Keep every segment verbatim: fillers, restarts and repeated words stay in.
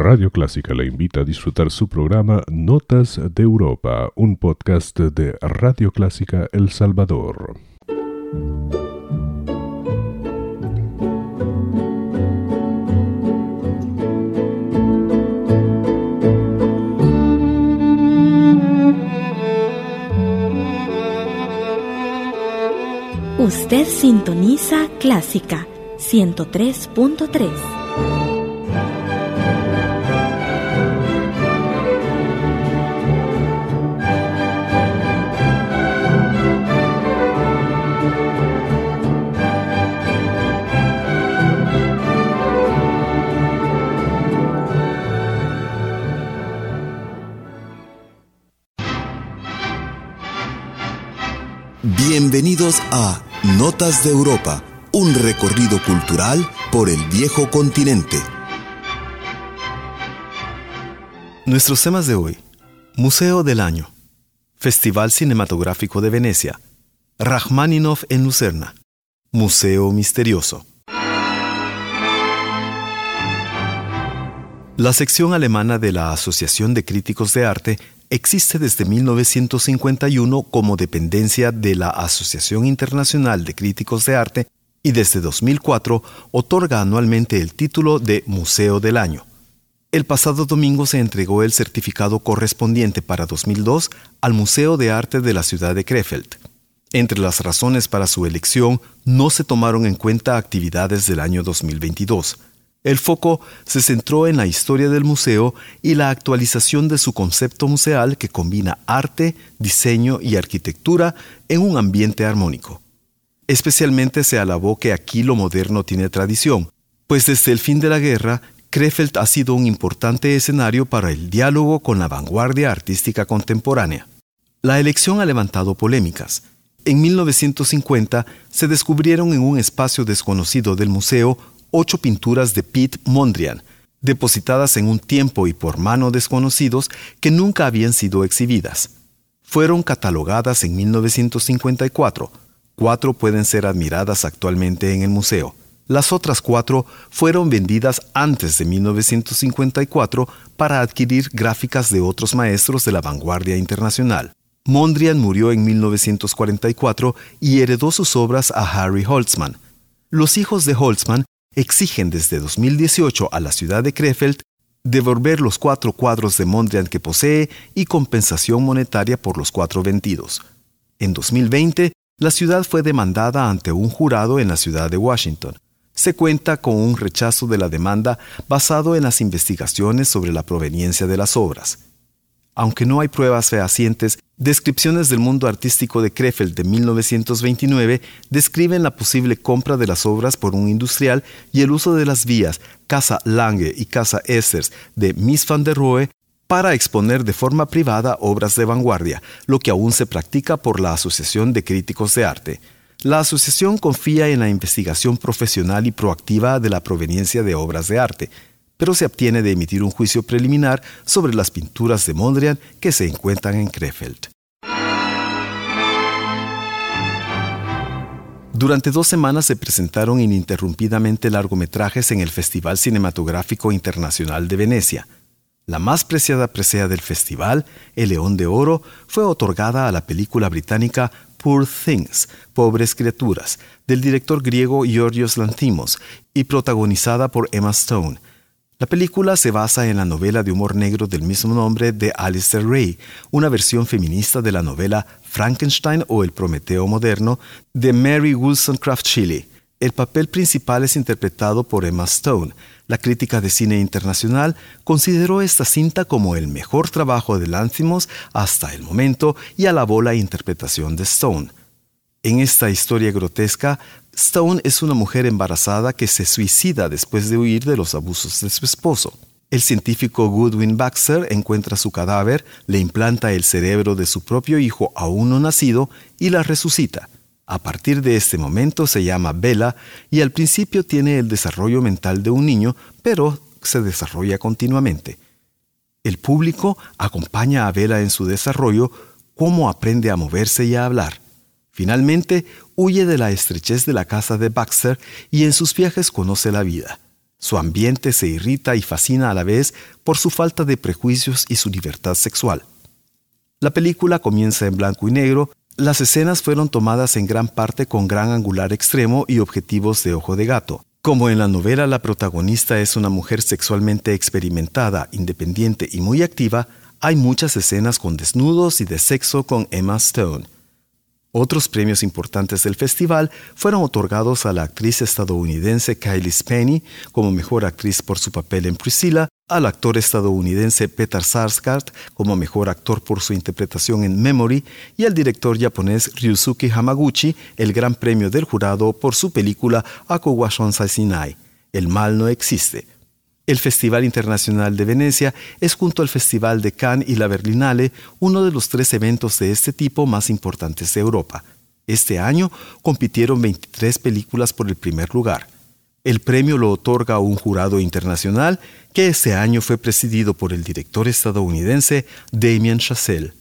Radio Clásica le invita a disfrutar su programa Notas de Europa, un podcast de Radio Clásica El Salvador. Usted sintoniza Clásica ciento tres punto tres. Bienvenidos a Notas de Europa, un recorrido cultural por el viejo continente. Nuestros temas de hoy: Museo del Año, Festival Cinematográfico de Venecia, Rajmáninov en Lucerna, Museo Misterioso. La sección alemana de la Asociación de Críticos de Arte existe desde mil novecientos cincuenta y uno como dependencia de la Asociación Internacional de Críticos de Arte y desde dos mil cuatro otorga anualmente el título de Museo del Año. El pasado domingo se entregó el certificado correspondiente para dos mil dos al Museo de Arte de la ciudad de Krefeld. Entre las razones para su elección no se tomaron en cuenta actividades del año dos mil veintidós. El foco se centró en la historia del museo y la actualización de su concepto museal que combina arte, diseño y arquitectura en un ambiente armónico. Especialmente se alabó que aquí lo moderno tiene tradición, pues desde el fin de la guerra, Krefeld ha sido un importante escenario para el diálogo con la vanguardia artística contemporánea. La elección ha levantado polémicas. En mil novecientos cincuenta se descubrieron en un espacio desconocido del museo ocho pinturas de Piet Mondrian, depositadas en un tiempo y por mano desconocidos que nunca habían sido exhibidas. Fueron catalogadas en mil novecientos cincuenta y cuatro. Cuatro pueden ser admiradas actualmente en el museo. Las otras cuatro fueron vendidas antes de mil novecientos cincuenta y cuatro para adquirir gráficas de otros maestros de la vanguardia internacional. Mondrian murió en mil novecientos cuarenta y cuatro y heredó sus obras a Harry Holtzman. Los hijos de Holtzman exigen desde dos mil dieciocho a la ciudad de Krefeld devolver los cuatro cuadros de Mondrian que posee y compensación monetaria por los cuatro vendidos. En dos mil veinte, la ciudad fue demandada ante un jurado en la ciudad de Washington. Se cuenta con un rechazo de la demanda basado en las investigaciones sobre la proveniencia de las obras. Aunque no hay pruebas fehacientes, descripciones del mundo artístico de Krefeld de mil novecientos veintinueve describen la posible compra de las obras por un industrial y el uso de las vías Casa Lange y Casa Essers de Mies van der Rohe para exponer de forma privada obras de vanguardia, lo que aún se practica por la Asociación de Críticos de Arte. La asociación confía en la investigación profesional y proactiva de la proveniencia de obras de arte, pero se abstiene de emitir un juicio preliminar sobre las pinturas de Mondrian que se encuentran en Krefeld. Durante dos semanas se presentaron ininterrumpidamente largometrajes en el Festival Cinematográfico Internacional de Venecia. La más preciada presea del festival, el León de Oro, fue otorgada a la película británica Poor Things, Pobres Criaturas, del director griego Yorgos Lanthimos y protagonizada por Emma Stone. La película se basa en la novela de humor negro del mismo nombre de Alistair Ray, una versión feminista de la novela Frankenstein o El Prometeo moderno de Mary Wollstonecraft Shelley. El papel principal es interpretado por Emma Stone. La crítica de cine internacional consideró esta cinta como el mejor trabajo de Lanthimos hasta el momento y alabó la interpretación de Stone. En esta historia grotesca, Stone es una mujer embarazada que se suicida después de huir de los abusos de su esposo. El científico Goodwin Baxter encuentra su cadáver, le implanta el cerebro de su propio hijo aún no nacido y la resucita. A partir de este momento se llama Bella y al principio tiene el desarrollo mental de un niño, pero se desarrolla continuamente. El público acompaña a Bella en su desarrollo, cómo aprende a moverse y a hablar. Finalmente, huye de la estrechez de la casa de Baxter y en sus viajes conoce la vida. Su ambiente se irrita y fascina a la vez por su falta de prejuicios y su libertad sexual. La película comienza en blanco y negro. Las escenas fueron tomadas en gran parte con gran angular extremo y objetivos de ojo de gato. Como en la novela la protagonista es una mujer sexualmente experimentada, independiente y muy activa, hay muchas escenas con desnudos y de sexo con Emma Stone. Otros premios importantes del festival fueron otorgados a la actriz estadounidense Cailee Spaeny como mejor actriz por su papel en Priscilla, al actor estadounidense Peter Sarsgaard como mejor actor por su interpretación en Memory y al director japonés Ryusuke Hamaguchi el gran premio del jurado por su película Aku wa Shonsai Shinai, El mal no existe. El Festival Internacional de Venecia es, junto al Festival de Cannes y la Berlinale, uno de los tres eventos de este tipo más importantes de Europa. Este año compitieron veintitrés películas por el primer lugar. El premio lo otorga un jurado internacional que este año fue presidido por el director estadounidense Damien Chazelle.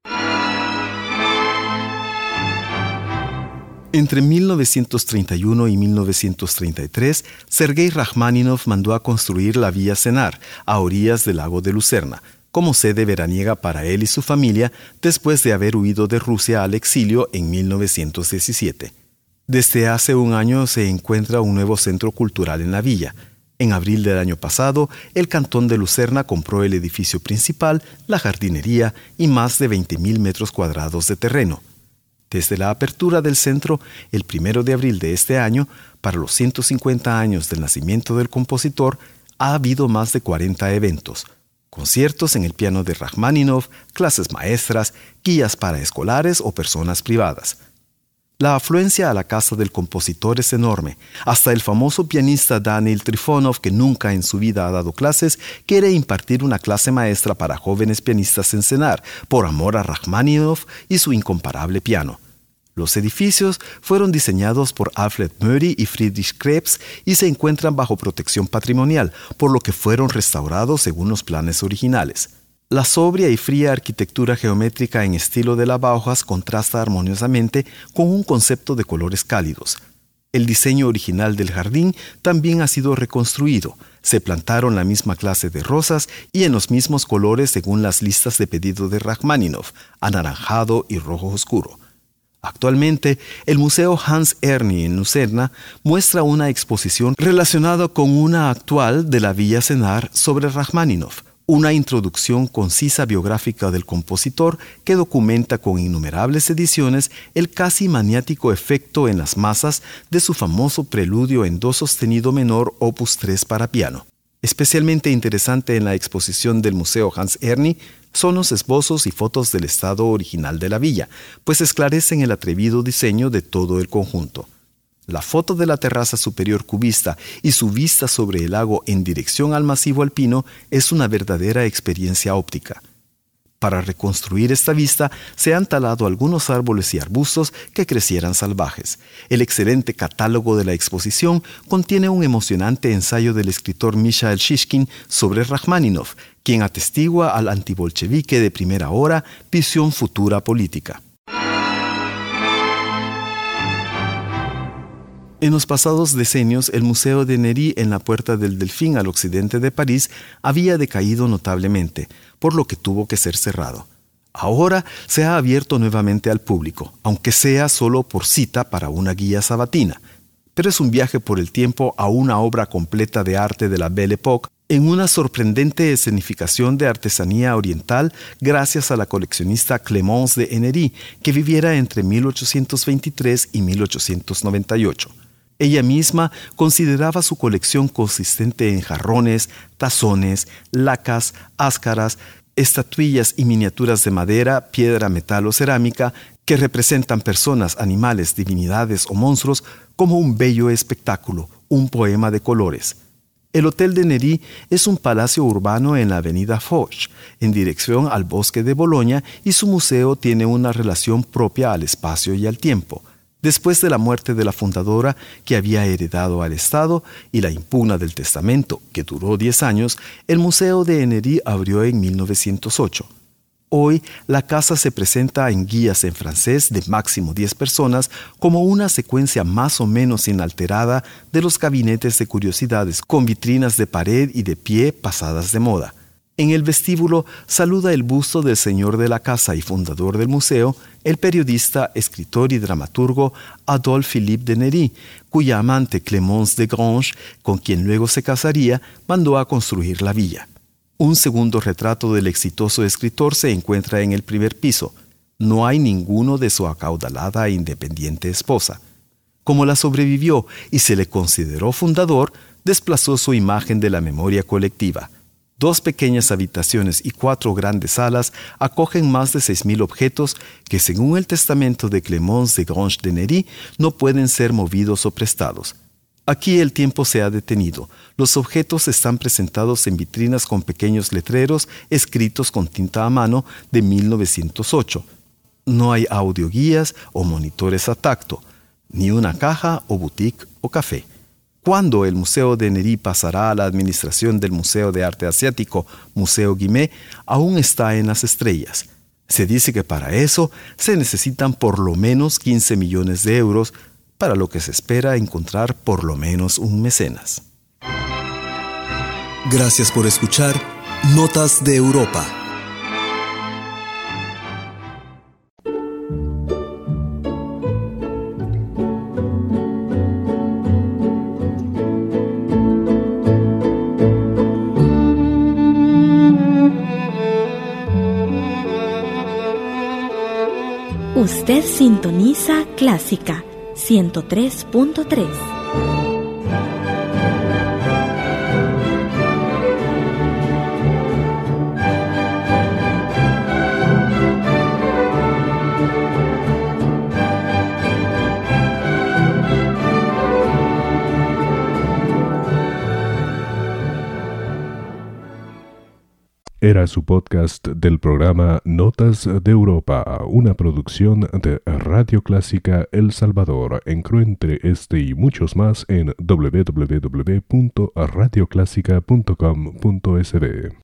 Entre mil novecientos treinta y uno y mil novecientos treinta y tres, Sergei Rachmaninoff mandó a construir la Vía Senar, a orillas del lago de Lucerna, como sede veraniega para él y su familia después de haber huido de Rusia al exilio en mil novecientos diecisiete. Desde hace un año se encuentra un nuevo centro cultural en la villa. En abril del año pasado, el cantón de Lucerna compró el edificio principal, la jardinería y más de veinte mil metros cuadrados de terreno. Desde la apertura del centro, el primero de abril de este año, para los ciento cincuenta años del nacimiento del compositor, ha habido más de cuarenta eventos, conciertos en el piano de Rachmaninoff, clases maestras, guías para escolares o personas privadas. La afluencia a la casa del compositor es enorme. Hasta el famoso pianista Daniil Trifonov, que nunca en su vida ha dado clases, quiere impartir una clase maestra para jóvenes pianistas en Senar, por amor a Rachmaninoff y su incomparable piano. Los edificios fueron diseñados por Alfred Möri y Friedrich Krebs y se encuentran bajo protección patrimonial, por lo que fueron restaurados según los planes originales. La sobria y fría arquitectura geométrica en estilo de la Bauhaus contrasta armoniosamente con un concepto de colores cálidos. El diseño original del jardín también ha sido reconstruido. Se plantaron la misma clase de rosas y en los mismos colores según las listas de pedido de Rachmaninoff, anaranjado y rojo oscuro. Actualmente, el Museo Hans Erni en Lucerna muestra una exposición relacionada con una actual de la Villa Senar sobre Rachmaninoff, una introducción concisa biográfica del compositor que documenta con innumerables ediciones el casi maniático efecto en las masas de su famoso preludio en do sostenido menor opus tres para piano. Especialmente interesante en la exposición del Museo Hans Erni son los esbozos y fotos del estado original de la villa, pues esclarecen el atrevido diseño de todo el conjunto. La foto de la terraza superior cubista y su vista sobre el lago en dirección al macizo alpino es una verdadera experiencia óptica. Para reconstruir esta vista se han talado algunos árboles y arbustos que crecieran salvajes. El excelente catálogo de la exposición contiene un emocionante ensayo del escritor Mishael Shishkin sobre Rachmaninoff, quien atestigua al antibolchevique de primera hora visión futura política. En los pasados decenios, el Museo de Neri en la Puerta del Delfín al occidente de París había decaído notablemente, por lo que tuvo que ser cerrado. Ahora se ha abierto nuevamente al público, aunque sea solo por cita para una guía sabatina. Pero es un viaje por el tiempo a una obra completa de arte de la Belle Époque, en una sorprendente escenificación de artesanía oriental gracias a la coleccionista Clémence de Hennery, que viviera entre mil ochocientos veintitrés y mil ochocientos noventa y ocho. Ella misma consideraba su colección consistente en jarrones, tazones, lacas, áscaras, estatuillas y miniaturas de madera, piedra, metal o cerámica que representan personas, animales, divinidades o monstruos como un bello espectáculo, un poema de colores. El Hotel de Neri es un palacio urbano en la avenida Foch, en dirección al bosque de Boloña, y su museo tiene una relación propia al espacio y al tiempo. Después de la muerte de la fundadora, que había heredado al Estado, y la impugna del testamento, que duró diez años, el Museo de Neri abrió en mil novecientos ocho. Hoy, la casa se presenta en guías en francés de máximo diez personas como una secuencia más o menos inalterada de los gabinetes de curiosidades con vitrinas de pared y de pie pasadas de moda. En el vestíbulo saluda el busto del señor de la casa y fundador del museo, el periodista, escritor y dramaturgo Adolphe-Philippe de Nery, cuya amante Clémence de Grange, con quien luego se casaría, mandó a construir la villa. Un segundo retrato del exitoso escritor se encuentra en el primer piso. No hay ninguno de su acaudalada e independiente esposa. Como la sobrevivió y se le consideró fundador, desplazó su imagen de la memoria colectiva. Dos pequeñas habitaciones y cuatro grandes salas acogen más de seis mil objetos que, según el testamento de Clémence de Grange de Nery, no pueden ser movidos o prestados. Aquí el tiempo se ha detenido. Los objetos están presentados en vitrinas con pequeños letreros escritos con tinta a mano de mil novecientos ocho. No hay audioguías o monitores a tacto, ni una caja o boutique o café. ¿Cuándo el Museo de Nery pasará a la administración del Museo de Arte Asiático, Museo Guimet, aún está en las estrellas? Se dice que para eso se necesitan por lo menos quince millones de euros, para lo que se espera encontrar por lo menos un mecenas. Gracias por escuchar Notas de Europa. Usted sintoniza Clásica ciento tres punto tres. Era su podcast del programa Notas de Europa, una producción de Radio Clásica El Salvador. Encuentre este y muchos más en doble u doble u doble u punto radio clásica punto com punto es de.